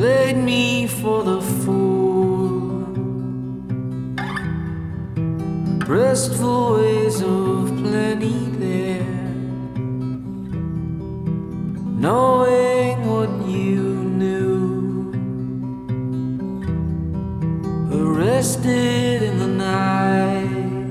played me for the fool. Restful ways of plenty there, knowing what you knew. Arrested in the night,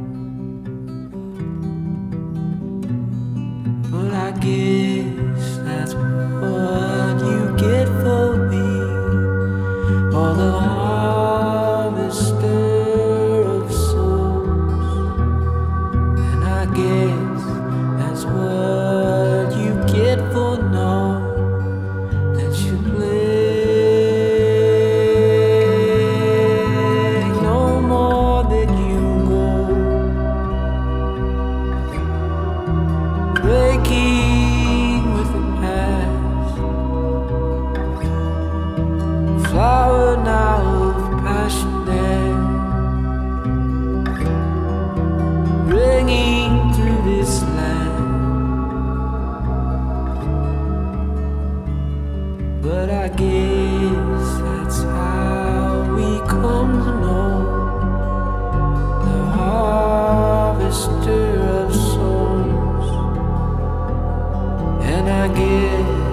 but I guess that's what you get for being all the harvester of souls. And I guess that's what you get for knowing that you play no more than you go, breaking with the past, flower now of passion there, ringing through this land. But I guess that's how we come to know the harvester of souls. And I guess